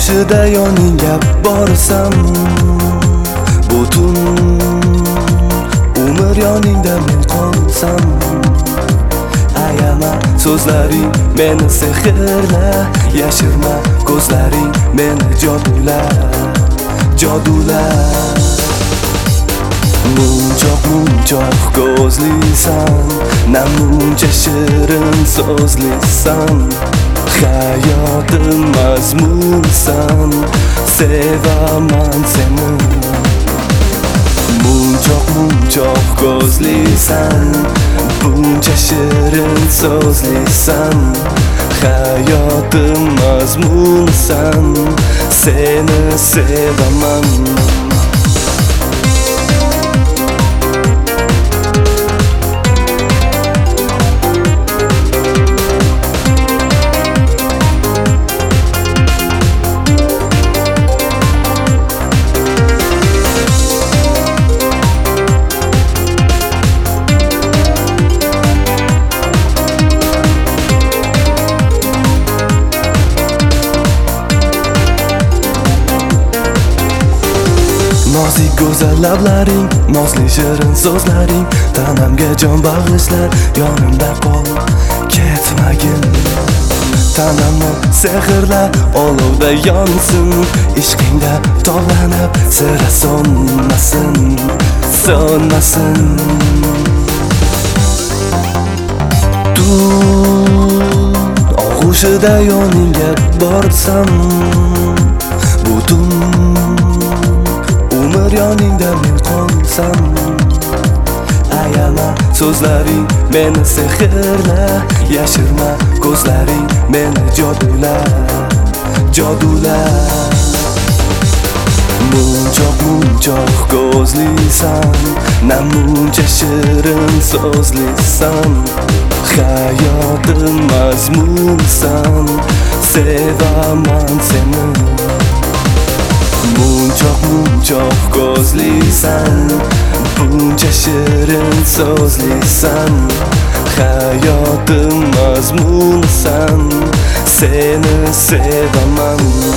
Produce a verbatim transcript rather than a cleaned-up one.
Qo'shida yoningga borsam, butun umr yoningda men qolsam. Ayama so'zlaring meni sehrla, yashirma ko'zlaring meni jodula, jodula. Munchoq munchoq ko'zlisan, namuncha shirin so'zlisan. Hayotim mazmunsan, sevaman seni. Munchoq munchoq ko'zlisan, buncha shirin so'zlisan. Hayotim mazmunsan, seni sevaman. Nozik go'zal lablaring, nozli shirin so'zlaring tanamga jon bag'ishlar, yonimda qol, ketmagin. Tanamni sehrla, olovda yonsin, ishqingda tovlanib, sira so'nmasin, so'nmasin. Tun og'ushida yoningga borsam, butun umr yoningda men qolsam. Ayama so'zlaring meni sehrla, yashirma ko'zlaring meni jodula, jodula. Munchoq munchoq ko'zlisan, namuncha shirin so'zlisan. Hayotim mazmunsan, sevaman seni. Munchoq munchoq ko'zlisan, buncha shirin so'zlisan. Hayotim mazmunsan, seni sevaman.